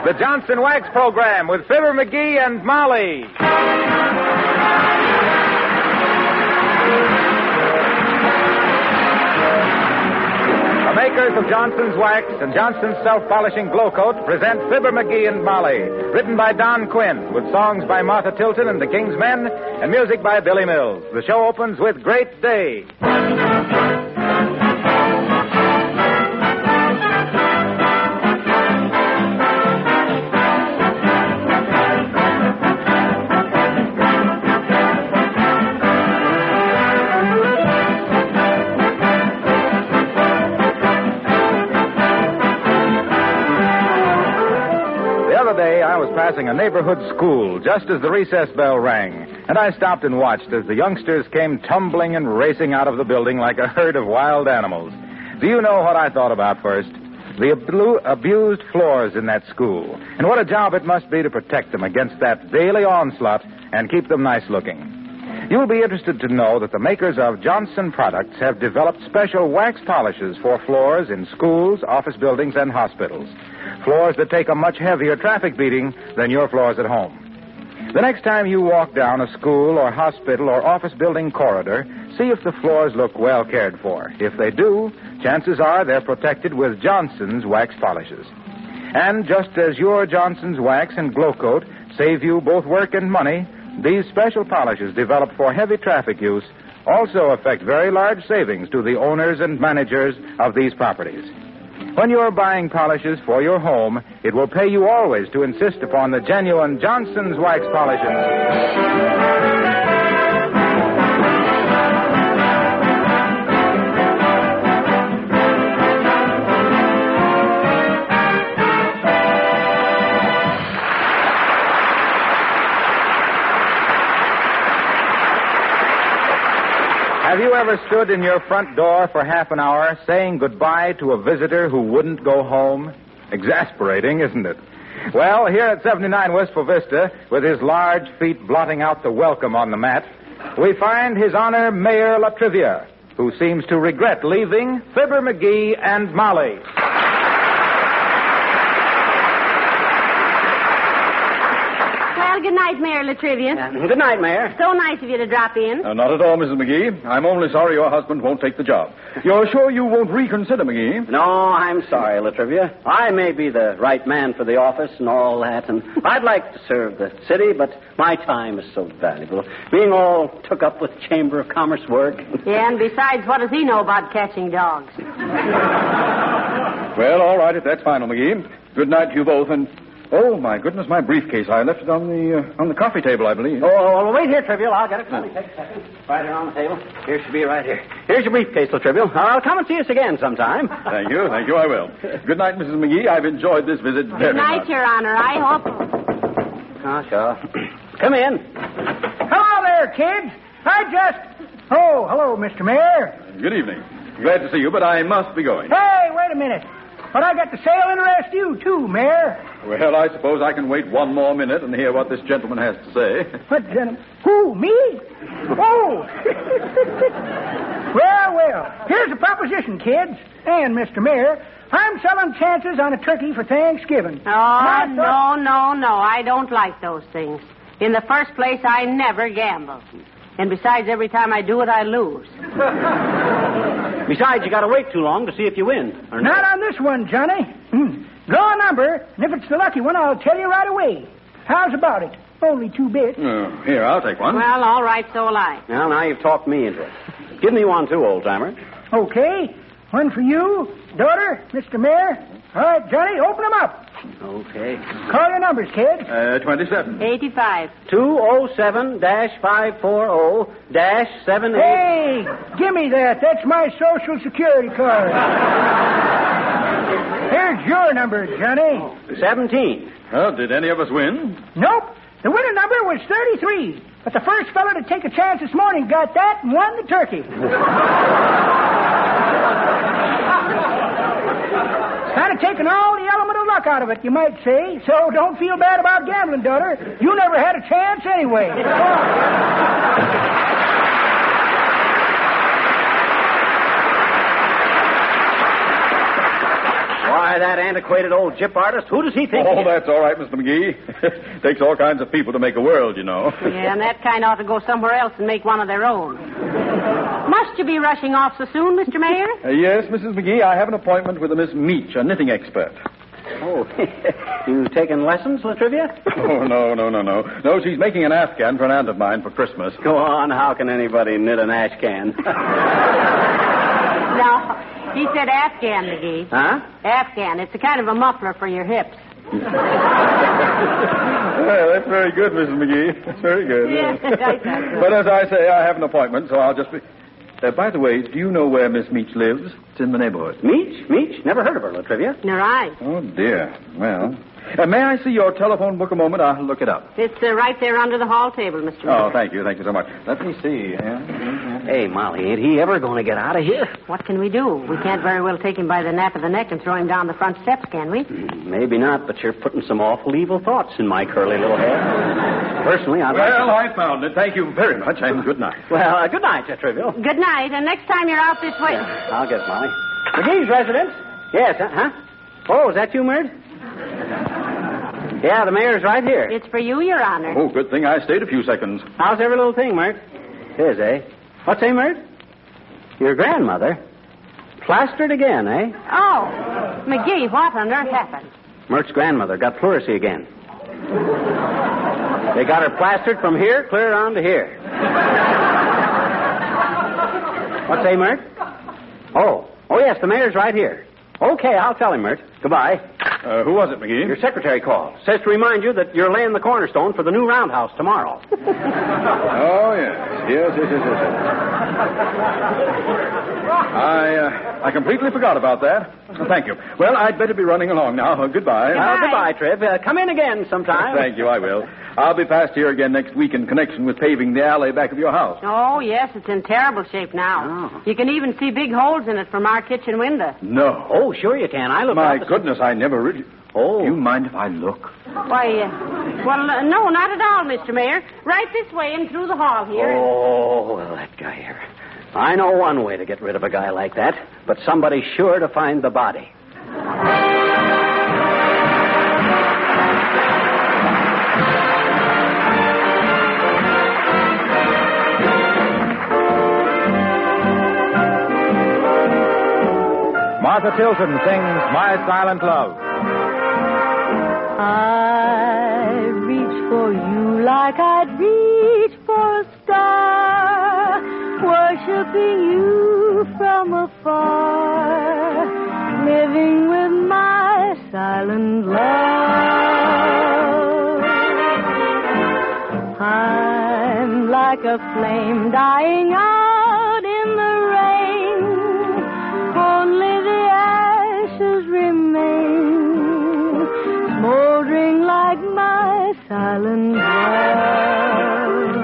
The Johnson Wax Program with Fibber McGee and Molly. The makers of Johnson's Wax and Johnson's Self-Polishing Glow Coat present Fibber McGee and Molly, written by Don Quinn, with songs by Martha Tilton and the King's Men, and music by Billy Mills. The show opens with Great Day. I was passing a neighborhood school just as the recess bell rang, and I stopped and watched as the youngsters came tumbling and racing out of the building like a herd of wild animals. Do you know what I thought about first? The abused floors in that school, and what a job it must be to protect them against that daily onslaught and keep them nice looking. You'll be interested to know that the makers of Johnson products have developed special wax polishes for floors in schools, office buildings, and hospitals. Floors that take a much heavier traffic beating than your floors at home. The next time you walk down a school or hospital or office building corridor, see if the floors look well cared for. If they do, chances are they're protected with Johnson's wax polishes. And just as your Johnson's Wax and Glow Coat save you both work and money, these special polishes developed for heavy traffic use also affect very large savings to the owners and managers of these properties. When you're buying polishes for your home, it will pay you always to insist upon the genuine Johnson's Wax polishes. Have you ever stood in your front door for half an hour saying goodbye to a visitor who wouldn't go home? Exasperating, isn't it? Well, here at 79 Wistful Vista, with his large feet blotting out the welcome on the mat, we find His Honor Mayor Latrivia, who seems to regret leaving Fibber McGee and Molly. Good night, Mayor Latrivia. Good night, Mayor. So nice of you to drop in. Not at all, Mrs. McGee. I'm only sorry your husband won't take the job. You're sure you won't reconsider, McGee? No, I'm sorry, Latrivia. I may be the right man for the office and all that, and I'd like to serve the city, but my time is so valuable. Being all took up with Chamber of Commerce work. Yeah, and besides, what does he know about catching dogs? Well, all right, if that's final, McGee. Good night to you both, and... Oh, my goodness, my briefcase. I left it on the coffee table, I believe. Oh, wait here, Trivial. I'll get it. Let me take a second. Right here on the table. Here should be right here. Here's your briefcase, Trivial. I'll come and see us again sometime. Thank you, I will. Good night, Mrs. McGee. I've enjoyed this visit very much. Good night, Your Honor. I hope... Oh, sure. Come in. Hello there, kids. Oh, hello, Mr. Mayor. Good evening. Glad to see you, but I must be going. Hey, wait a minute. But I got the sale interest you, too, Mayor. Well, I suppose I can wait one more minute and hear what this gentleman has to say. What gentleman? Who, me? Oh. Well, here's the proposition, kids. And, Mr. Mayor, I'm selling chances on a turkey for Thanksgiving. Oh, no. I don't like those things. In the first place, I never gamble. And besides, every time I do it, I lose. Besides, you got to wait too long to see if you win. Or not on this one, Johnny. Draw a number, and if it's the lucky one, I'll tell you right away. How's about it? Only 2 bits. Here, I'll take one. Well, all right, so will I. Well, now you've talked me into it. Give me one, too, old-timer. Okay. One for you, daughter, Mr. Mayor. All right, Johnny, open them up. Okay. Call your numbers, kid. 27. 85. 207-540-78. Hey, give me that. That's my Social Security card. Here's your number, Johnny. 17. Well, did any of us win? Nope. The winning number was 33. But the first fellow to take a chance this morning got that and won the turkey. Kind of taken all the element of luck out of it, you might say. So don't feel bad about gambling, daughter. You never had a chance anyway. Why, that antiquated old gyp artist, who does he think? Oh, that's all right, Mr. McGee. Takes all kinds of people to make a world, you know. Yeah, and that kind ought to go somewhere else and make one of their own. Must you be rushing off so soon, Mr. Mayor? Yes, Mrs. McGee, I have an appointment with a Miss Meach, a knitting expert. Oh, you taking lessons, Latrivia? Oh, no. No, she's making an Afghan for an aunt of mine for Christmas. Go on, how can anybody knit an ash can? No, he said Afghan, McGee. Huh? Afghan. It's a kind of a muffler for your hips. Well, that's very good, Mrs. McGee. That's very good. Yeah, I thought so. But as I say, I have an appointment, so I'll just be... by the way, do you know where Miss Meach lives? It's in the neighborhood. Meach? Never heard of her, Latrivia. Nor I. Oh, dear. Well, may I see your telephone book a moment? I'll look it up. It's right there under the hall table, Mr. Mayor. Oh, thank you so much. Let me see. Hey, Molly, ain't he ever going to get out of here? What can we do? We can't very well take him by the nape of the neck and throw him down the front steps, can we? Maybe not, but you're putting some awful evil thoughts in my curly little head. Personally, I'd like to... Well, I found it. Thank you very much, and good night. Well, good night, Trivial. Good night, and next time you're out this way... I'll get Molly. McGee's residence? Yes, huh? Oh, is that you, Mert? Yeah, the mayor's right here. It's for you, Your Honor. Oh, good thing I stayed a few seconds. How's every little thing, Mert? It is, eh? What's say, Mert? Your grandmother? Plastered again, eh? Oh, McGee, what on earth happened? Mert's grandmother got pleurisy again. They got her plastered from here clear on to here. What say, Mert? Oh, yes, the mayor's right here. Okay, I'll tell him, Mert. Goodbye. Who was it, McGee? Your secretary called. Says to remind you that you're laying the cornerstone for the new roundhouse tomorrow. Oh, yes. I completely forgot about that. Thank you. Well, I'd better be running along now. Goodbye. Goodbye, Trib. Come in again sometime. Thank you, I will. I'll be past here again next week in connection with paving the alley back of your house. Oh, yes, it's in terrible shape now. Oh. You can even see big holes in it from our kitchen window. No. Oh, sure you can. I look My out goodness, I never really... Oh. Do you mind if I look? Why, no, not at all, Mr. Mayor. Right this way and through the hall here. Oh, well, that guy here. I know one way to get rid of a guy like that, but somebody's sure to find the body. Martha Tilton sings My Silent Love. I reach for you like I'd reach for a star, worshiping you from afar, living with my silent love. I'm like a flame dying out in the rain, only the ashes remain, smoldering like my silent love.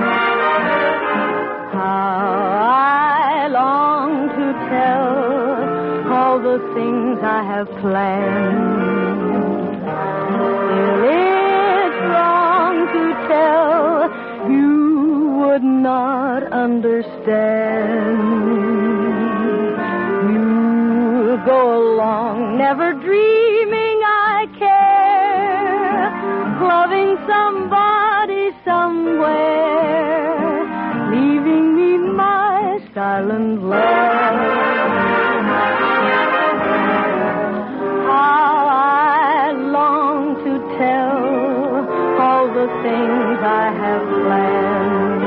How I long to tell all the things I have planned. Still, it's wrong to tell. You would not understand. You go along, never dreaming I care, loving somebody somewhere, leaving me my silent love. How I long to tell all the things I have planned.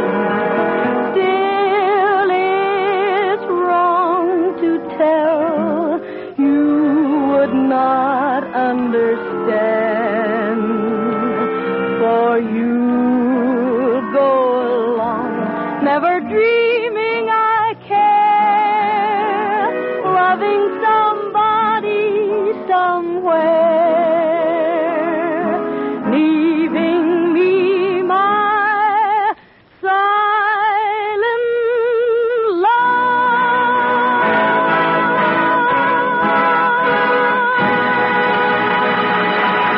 Still, it's wrong to tell. You would not understand. For you go along, never dreaming I care, loving somebody somewhere, leaving me my silent love.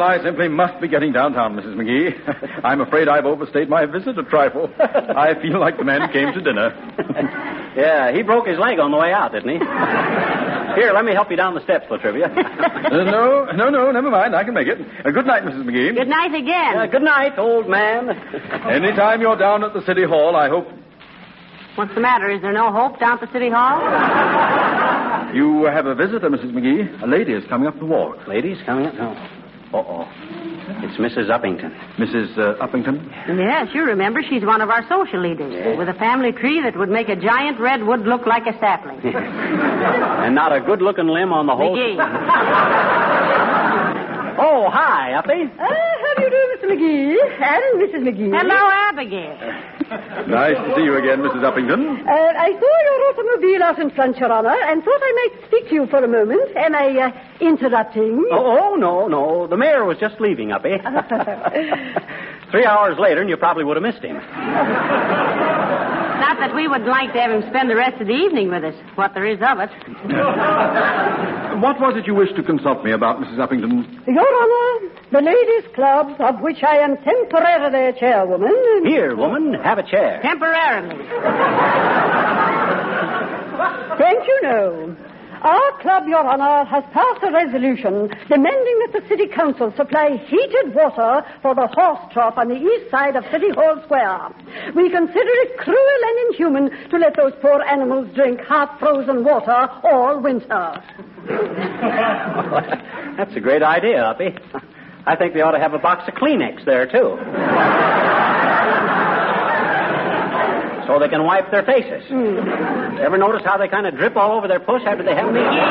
I simply must be getting downtown, Mrs. McGee. I'm afraid I've overstayed my visit a trifle. I feel like the man who came to dinner. Yeah, he broke his leg on the way out, didn't he? Here, let me help you down the steps, Latrivia. No, never mind. I can make it. Good night, Mrs. McGee. Good night again. Good night, old man. Anytime you're down at the City Hall, I hope... What's the matter? Is there no hope down at the City Hall? You have a visitor, Mrs. McGee. A lady is coming up the walk. Ladies coming up? No. Uh-oh. It's Mrs. Uppington. Mrs. Uppington? Yes, you remember. She's one of our social leaders. With a family tree that would make a giant redwood look like a sapling. And not a good-looking limb on the whole... McGee. Oh, hi, Uppy. How do you do, Mr. McGee? And Mrs. McGee. Hello, Abigail. Nice to see you again, Mrs. Uppington. I saw your automobile out in front, Your Honor, and thought I might speak to you for a moment. Am I interrupting? Oh, no. The mayor was just leaving, Uppy. 3 hours later, and you probably would have missed him. Not that we would like to have him spend the rest of the evening with us, what there is of it. What was it you wished to consult me about, Mrs. Uppington? Your Honor, the Ladies' Club, of which I am temporarily chairwoman... Here, woman, have a chair. Temporarily. Thank you, no. Our club, Your Honor, has passed a resolution demanding that the City Council supply heated water for the horse trough on the east side of City Hall Square. We consider it cruel and inhuman to let those poor animals drink half-frozen water all winter. That's a great idea, Uppy. I think they ought to have a box of Kleenex there, too. So they can wipe their faces. Ever notice how they kind of drip all over their puss after they have a meal?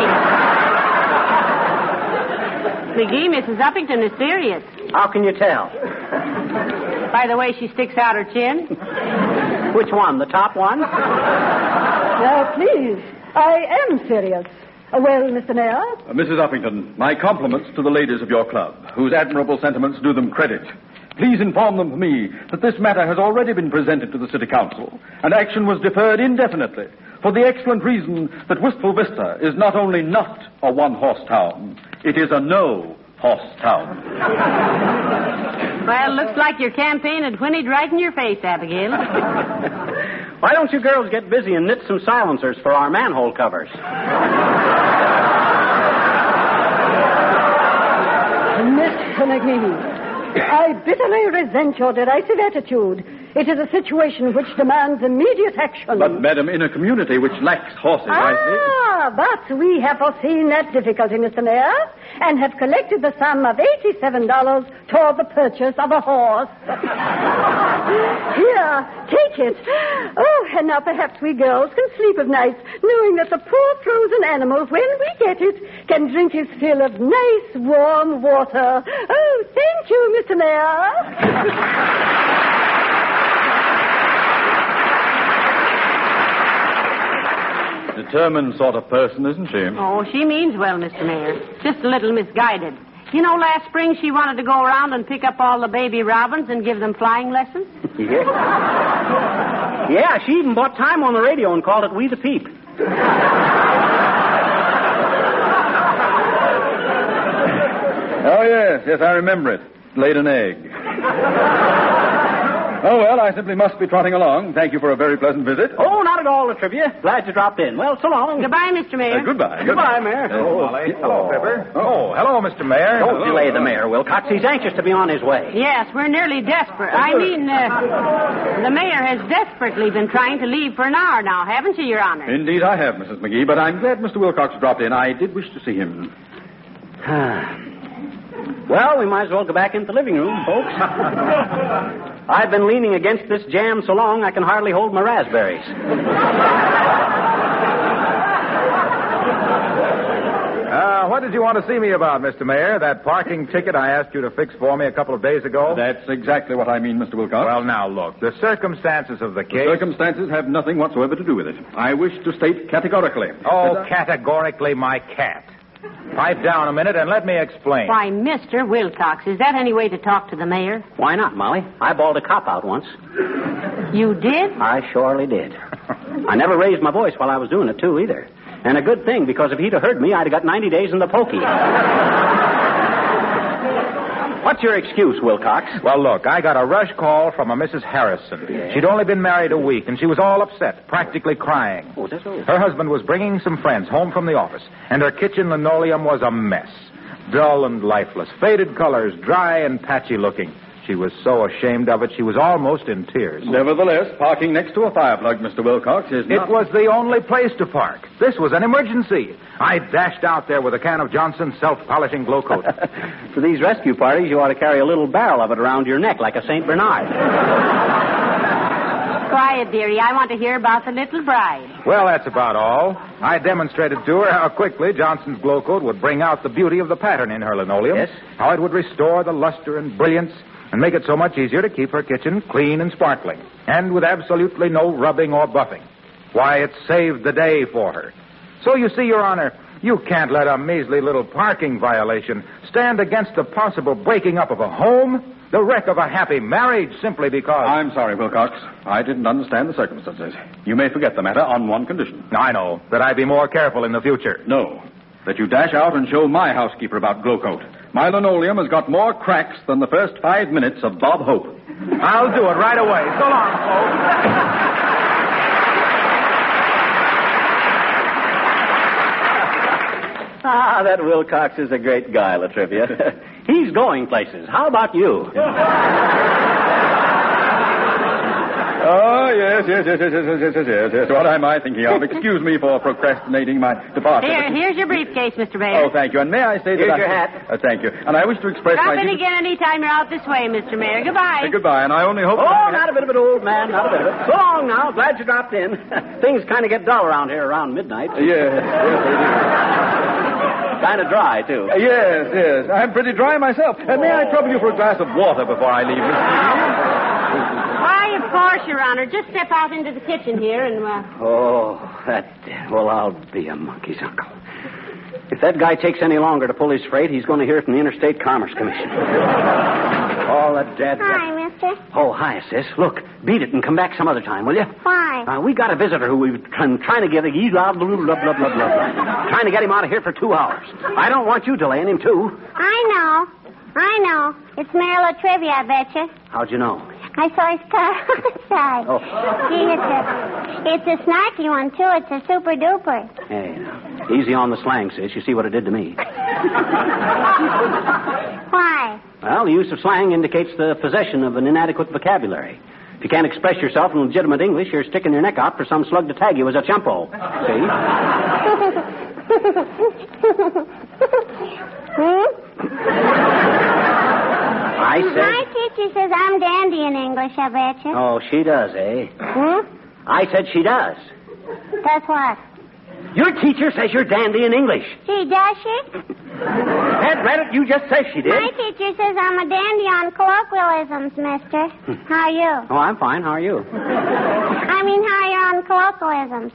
McGee, Mrs. Uppington is serious. How can you tell? By the way she sticks out her chin. Which one, the top one? Now, please, I am serious. Well, Mr. Mayor? Mrs. Uppington, my compliments to the ladies of your club, whose admirable sentiments do them credit. Please inform them for me that this matter has already been presented to the City Council, and action was deferred indefinitely for the excellent reason that Wistful Vista is not only not a one-horse town, it is a no-horse town. Well, looks like your campaign had whinnied right in your face, Abigail. Why don't you girls get busy and knit some silencers for our manhole covers? Mr. McGee, I bitterly resent your derisive attitude. It is a situation which demands immediate action. But, madam, in a community which lacks horses, I think... But we have foreseen that difficulty, Mr. Mayor, and have collected the sum of $87 toward the purchase of a horse. Here, take it. Oh, and now perhaps we girls can sleep of nights knowing that the poor frozen animal, when we get it, can drink his fill of nice, warm water. Oh, thank you, Mr. Mayor. Determined sort of person, isn't she? Oh, she means well, Mr. Mayor. Just a little misguided. You know, last spring she wanted to go around and pick up all the baby robins and give them flying lessons. Yeah, she even bought time on the radio and called it We the Peep. Oh, yes, I remember it. Laid an egg. Oh, well, I simply must be trotting along. Thank you for a very pleasant visit. Oh, not at all, Latrivia. Glad you dropped in. Well, so long. Goodbye, Mr. Mayor. Goodbye. Goodbye, Mayor. Molly. Hello, Pepper. Oh, hello, Mr. Mayor. Don't delay the mayor, Wilcox. He's anxious to be on his way. Yes, we're nearly desperate. I mean, the mayor has desperately been trying to leave for an hour now, haven't you, Your Honor? Indeed, I have, Mrs. McGee, but I'm glad Mr. Wilcox dropped in. I did wish to see him. Well, we might as well go back into the living room, folks. I've been leaning against this jam so long I can hardly hold my raspberries. What did you want to see me about, Mr. Mayor? That parking ticket I asked you to fix for me a couple of days ago? That's exactly what I mean, Mr. Wilcox. Well, now, look, the circumstances of the case... The circumstances have nothing whatsoever to do with it. I wish to state categorically... Oh, categorically, my cat. Pipe down a minute and let me explain. Why, Mr. Wilcox, is that any way to talk to the mayor? Why not, Molly? I bawled a cop out once. You did? I surely did. I never raised my voice while I was doing it, too, either. And a good thing, because if he'd have heard me, I'd have got 90 days in the pokey. What's your excuse, Wilcox? Well, look, I got a rush call from a Mrs. Harrison. Yeah. She'd only been married a week, and she was all upset, practically crying. Oh, that's all. Her husband was bringing some friends home from the office, and her kitchen linoleum was a mess. Dull and lifeless, faded colors, dry and patchy looking. She was so ashamed of it, she was almost in tears. Nevertheless, parking next to a fire plug, Mr. Wilcox, is not... It was the only place to park. This was an emergency. I dashed out there with a can of Johnson's self-polishing glow coat. For these rescue parties, you ought to carry a little barrel of it around your neck like a St. Bernard. Quiet, dearie. I want to hear about the little bride. Well, that's about all. I demonstrated to her how quickly Johnson's glow coat would bring out the beauty of the pattern in her linoleum. Yes. How it would restore the luster and brilliance and make it so much easier to keep her kitchen clean and sparkling, and with absolutely no rubbing or buffing. Why, it saved the day for her. So you see, Your Honor, you can't let a measly little parking violation stand against the possible breaking up of a home, the wreck of a happy marriage, simply because... I'm sorry, Wilcox. I didn't understand the circumstances. You may forget the matter on one condition. I know, that I be more careful in the future. No, that you dash out and show my housekeeper about glow coat. My linoleum has got more cracks than the first 5 minutes of Bob Hope. I'll do it right away. So long, folks. Ah, that Wilcox is a great guy, Latrivia. He's going places. How about you? Oh, yes. What am I thinking of? Excuse me for procrastinating my departure. Here's your briefcase, Mr. Mayor. Oh, thank you. And may I say that... Here's your hat. Thank you. And I wish to express Drop my... in again any time you're out this way, Mr. Mayor. Goodbye. Goodbye, and I only hope... Oh, not a bit of it, old man. Not a bit of it. So long now. Glad you dropped in. Things kind of get dull around here around midnight. Yes. Kind of dry, too. Yes. I'm pretty dry myself. May I trouble you for a glass of water before I leave, Miss Phoebe? Why, of course, Your Honor. Just step out into the kitchen here and, Well, I'll be a monkey's uncle. If that guy takes any longer to pull his freight, he's going to hear it from the Interstate Commerce Commission. All that dead... Hi, mister. Oh, hi, sis. Look, beat it and come back some other time, will you? Why? We got a visitor who we've been trying to get... Trying to get him out of here for 2 hours. I don't want you delaying him, too. I know. It's Mayor Latrivia, I betcha. How'd you know? I saw his car outside. Oh. Gee, it's a snarky one, too. It's a super duper. Hey, now, easy on the slang, sis. You see what it did to me. Why? Well, the use of slang indicates the possession of an inadequate vocabulary. If you can't express yourself in legitimate English, you're sticking your neck out for some slug to tag you as a chumpo. See? I said... My teacher says I'm dandy in English, I betcha. Oh, she does, eh? I said she does. That's what? Your teacher says you're dandy in English. Gee, does she? Ed Reddit, you just said she did. My teacher says I'm a dandy on colloquialisms, mister. How are you? Oh, I'm fine. How are you? I mean, how are you on colloquialisms?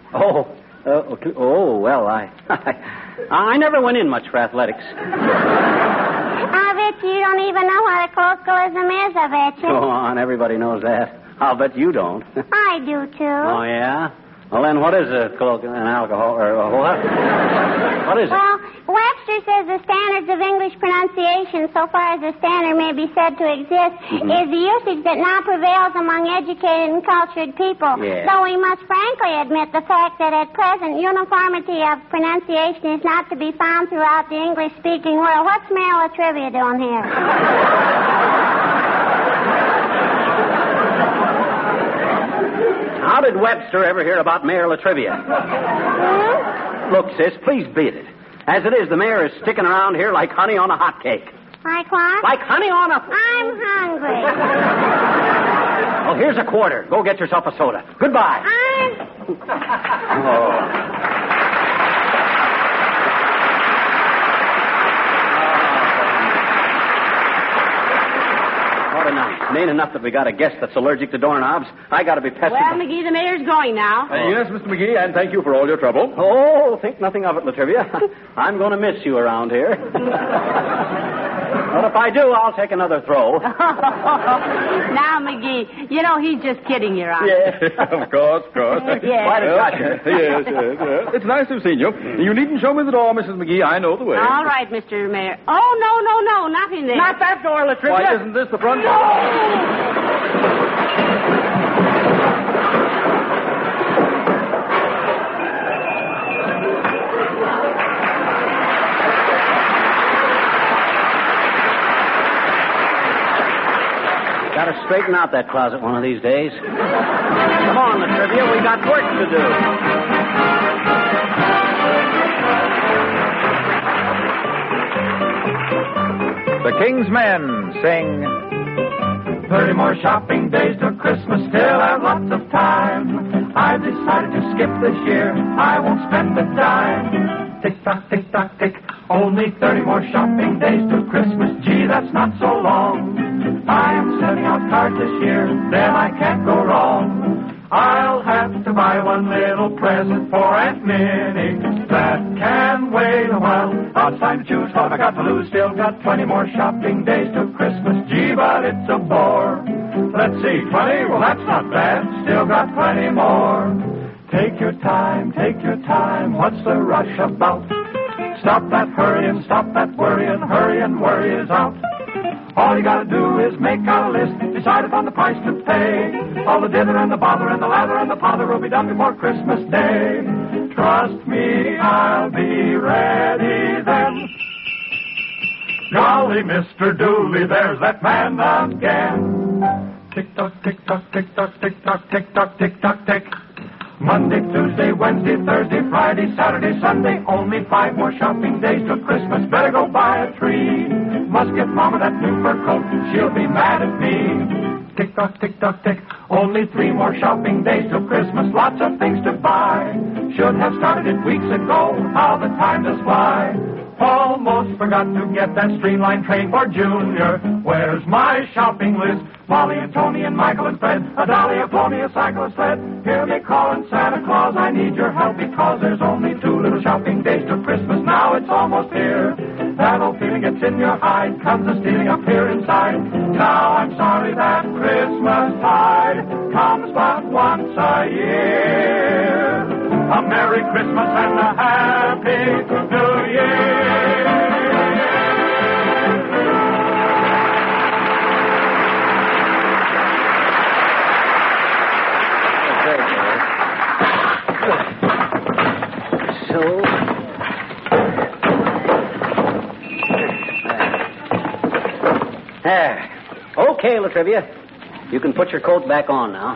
Well, I never went in much for athletics. I'll bet you don't even know what a colloquialism is, I bet you. Go on, everybody knows that. I'll bet you don't. I do, too. Oh, yeah? Well, then what is an alcohol, or what? What is it? Well, Webster says the standards of English pronunciation, so far as the standard may be said to exist, is the usage that now prevails among educated and cultured people. Yeah. Though we must frankly admit the fact that at present uniformity of pronunciation is not to be found throughout the English-speaking world. What's Mayor Latrivia doing here? How did Webster ever hear about Mayor Latrivia? Look, sis, please beat it. As it is, the mayor is sticking around here like honey on a hot cake. Like what? Like honey on a... I'm hungry. Well, here's a quarter. Go get yourself a soda. Goodbye. What a night. It ain't enough that we got a guest that's allergic to doorknobs. I got to be pestered. Well, McGee, the mayor's going now. Yes, Mr. McGee, and thank you for all your trouble. Oh, think nothing of it, Latrivia. I'm going to miss you around here. But if I do, I'll take another throw. Now, McGee, he's just kidding, Your Honor. Yeah. Of course. Yes. Quite a gotcha. Yes. It's nice to have seen you. You needn't show me the door, Mrs. McGee. I know the way. All right, Mr. Mayor. Oh, no, not in there. Not that door, Latrivia. Why, isn't this the front door? Got to straighten out that closet one of these days. Come on, Latrivia, we got work to do. The King's Men sing 30 more shopping days till Christmas, still have lots of time. I've decided to skip this year, I won't spend a dime. Tick-tock, tick-tock, tick, only 30 more shopping days till Christmas. Gee, that's not so long. I am sending out cards this year, then I can't go wrong. I'll have to buy one little present for Aunt Minnie. That can wait a while. Lots of time to choose, what have I got to lose? Still got 20 more shopping days till Christmas. Gee, but it's a bore. Let's see, 20? Well, that's not bad. Still got plenty more. Take your time, what's the rush about? Stop that hurrying, stop that worrying, hurry and worry is out. All you gotta do is make out a list, decide upon the price to pay. All the dither and the bother and the lather and the pother will be done before Christmas Day. Trust me, I'll be ready then. Golly, Mr. Dooley, there's that man again. Tick-tock, tick-tock, tick-tock, tick-tock, tick-tock, tick-tock, tick. Monday, Tuesday, Wednesday, Thursday, Friday, Saturday, Sunday. Only 5 more shopping days till Christmas. Better go buy a tree. Must get Mama that new fur coat. She'll be mad at me. Tick-tock, tick-tock, tick. Only 3 more shopping days till Christmas. Lots of things to buy. Should have started it weeks ago. How the time does fly. Almost forgot to get that streamlined train for Junior. Where's my shopping list? Molly and Tony and Michael and Fred, a dolly, a pony, a cycle, a sled. Hear me calling Santa Claus, I need your help because there's only 2 little shopping days till Christmas. Now it's almost here. That old feeling gets in your hide, comes a stealing up here inside. Now I'm sorry that Christmas tide comes but once a year. A Merry Christmas and a Happy New Year. Okay, Latrivia. You can put your coat back on now.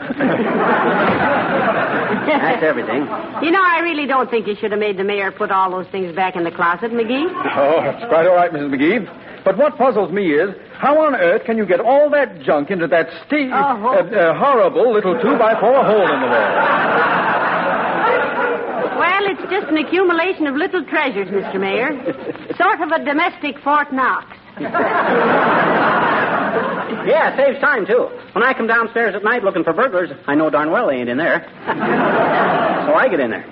That's everything. I really don't think you should have made the mayor put all those things back in the closet, McGee. Oh, that's quite all right, Mrs. McGee. But what puzzles me is, how on earth can you get all that junk into that horrible little 2x4 hole in the wall? Well, it's just an accumulation of little treasures, Mr. Mayor. Sort of a domestic Fort Knox. Yeah, it saves time, too. When I come downstairs at night looking for burglars, I know darn well they ain't in there. So I get in there.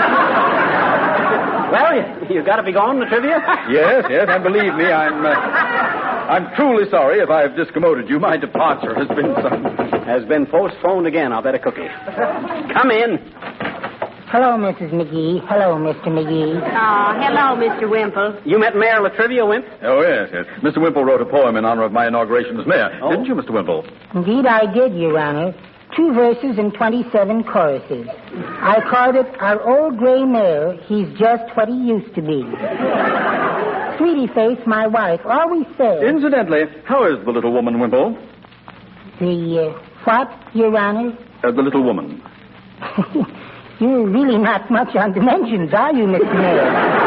Well, you got to be going, Latrivia? Yes, and believe me, I'm truly sorry if I've discommoded you. My departure has been postponed again. I'll bet a cookie. Come in. Hello, Mrs. McGee. Hello, Mr. McGee. Oh, hello, Mr. Wimple. You met Mayor Latrivia, Wimp? Oh, yes. Mr. Wimple wrote a poem in honor of my inauguration as mayor. Oh. Didn't you, Mr. Wimple? Indeed, I did, Your Honor. 2 verses and 27 choruses. I called it Our Old Gray Mayor, He's Just What He Used to Be. Sweetie Face, my wife, always says... Incidentally, how is the little woman, Wimple? The, what, Your Honor? The little woman. You're really not much on dimensions, are you, Mr. Mayor?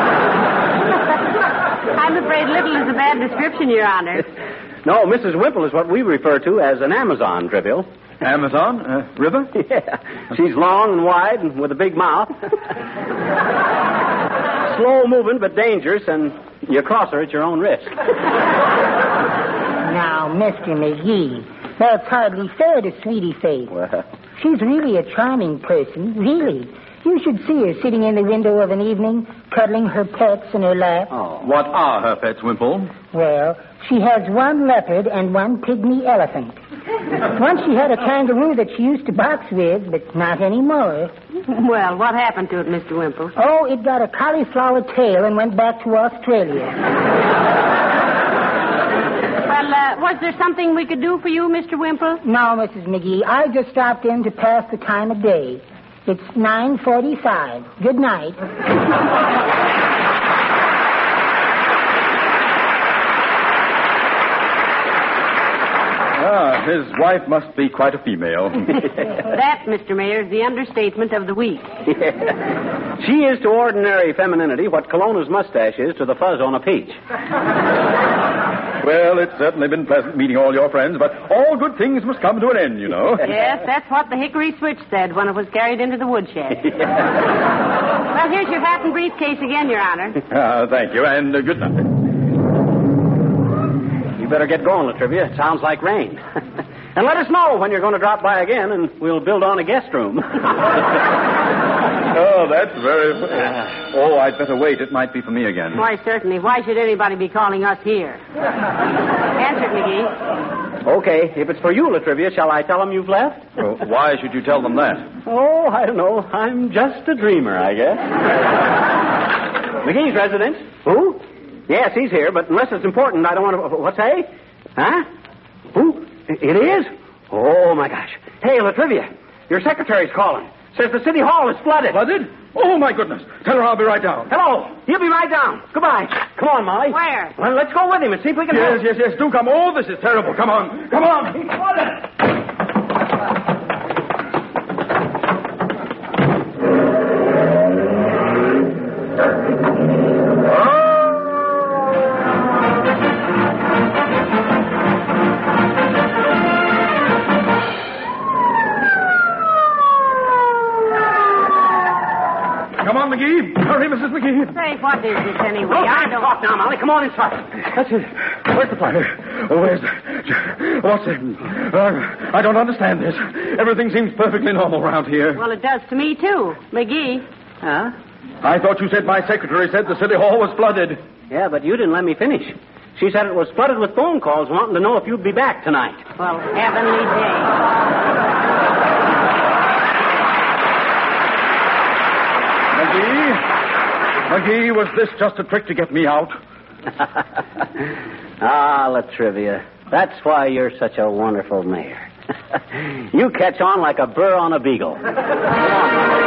I'm afraid little is a bad description, Your Honor. No, Mrs. Wimple is what we refer to as an Amazon, Trivial. Amazon? River? Yeah. She's long and wide and with a big mouth. Slow moving but dangerous, and you cross her at your own risk. Now, Mr. McGee, that's hardly fair to Sweetie Face. Well... She's really a charming person, really. You should see her sitting in the window of an evening, cuddling her pets in her lap. Oh. What are her pets, Wimple? Well, she has one leopard and one pygmy elephant. Once she had a kangaroo that she used to box with, but not anymore. Well, what happened to it, Mr. Wimple? Oh, it got a cauliflower tail and went back to Australia. Well, was there something we could do for you, Mr. Wimple? No, Mrs. McGee. I just stopped in to pass the time of day. It's 9:45. Good night. His wife must be quite a female. That, Mr. Mayor, is the understatement of the week. Yeah. She is to ordinary femininity what Cologne's mustache is to the fuzz on a peach. Well, it's certainly been pleasant meeting all your friends, but all good things must come to an end, you know. Yes, that's what the hickory switch said when it was carried into the woodshed. Well, here's your hat and briefcase again, Your Honor. Thank you, and good night. You better get going, Latrivia. It sounds like rain. And let us know when you're going to drop by again, and we'll build on a guest room. Oh, that's very... Oh, I'd better wait. It might be for me again. Why, certainly. Why should anybody be calling us here? Answer it, McGee. Okay, if it's for you, Latrivia, shall I tell them you've left? Well, why should you tell them that? Oh, I don't know. I'm just a dreamer, I guess. McGee's residence. Who? Yes, he's here, but unless it's important, I don't want to... What say? Huh? Who? It is? Oh, my gosh. Hey, Latrivia, your secretary's calling. Says the city hall is flooded. Flooded? Oh, my goodness. Tell her I'll be right down. Hello. He'll be right down. Goodbye. Come on, Molly. Where? Well, let's go with him and see if we can help. Yes. Do come. Oh, this is terrible. Come on. Come on. He's flooded. Come on, McGee. Hurry, Mrs. McGee. Say, what is this anyway? No time to talk now, Molly. Come on inside. That's it. Where's the fire? Oh, where's the... What's it? I don't understand this. Everything seems perfectly normal around here. Well, it does to me, too. McGee. Huh? I thought you said my secretary said the city hall was flooded. Yeah, but you didn't let me finish. She said it was flooded with phone calls wanting to know if you'd be back tonight. Well, heavenly day. McGee, was this just a trick to get me out? Ah, Latrivia, that's why you're such a wonderful mayor. You catch on like a burr on a beagle. Come on.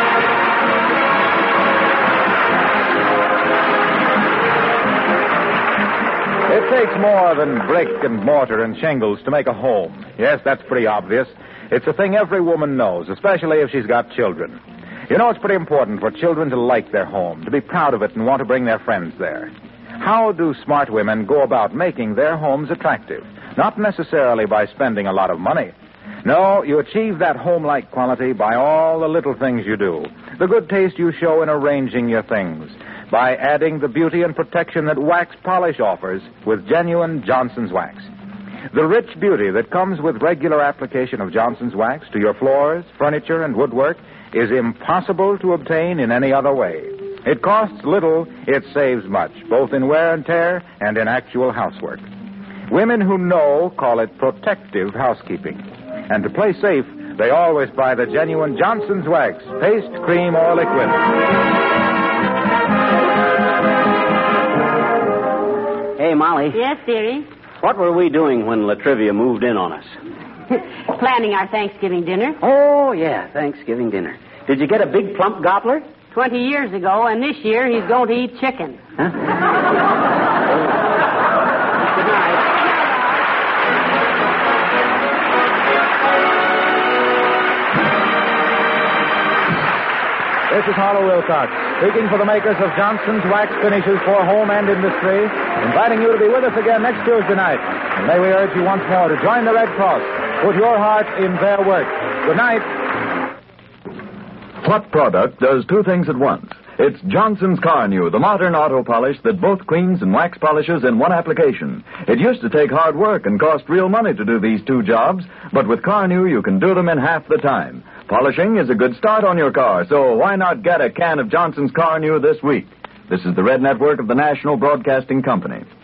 It takes more than brick and mortar and shingles to make a home. Yes, that's pretty obvious. It's a thing every woman knows, especially if she's got children. You know, it's pretty important for children to like their home, to be proud of it and want to bring their friends there. How do smart women go about making their homes attractive? Not necessarily by spending a lot of money. No, you achieve that home-like quality by all the little things you do. The good taste you show in arranging your things. By adding the beauty and protection that wax polish offers with genuine Johnson's Wax. The rich beauty that comes with regular application of Johnson's Wax to your floors, furniture, and woodwork is impossible to obtain in any other way. It costs little, it saves much, both in wear and tear and in actual housework. Women who know call it protective housekeeping. And to play safe, they always buy the genuine Johnson's Wax, paste, cream, or liquid. Hey, Molly. Yes, dearie? What were we doing when Latrivia moved in on us? Planning our Thanksgiving dinner. Oh, yeah, Thanksgiving dinner. Did you get a big plump gobbler? 20 years ago, and this year he's going to eat chicken. Huh? Good night. This is Harlow Wilcox, speaking for the makers of Johnson's Wax Finishes for Home and Industry, inviting you to be with us again next Tuesday night. And may we urge you once more to join the Red Cross. Put your heart in their work. Good night. What product does two things at once? It's Johnson's Carnu, the modern auto polish that both cleans and wax polishes in one application. It used to take hard work and cost real money to do these two jobs, but with Carnu you can do them in half the time. Polishing is a good start on your car, so why not get a can of Johnson's Carnu this week? This is the Red Network of the National Broadcasting Company.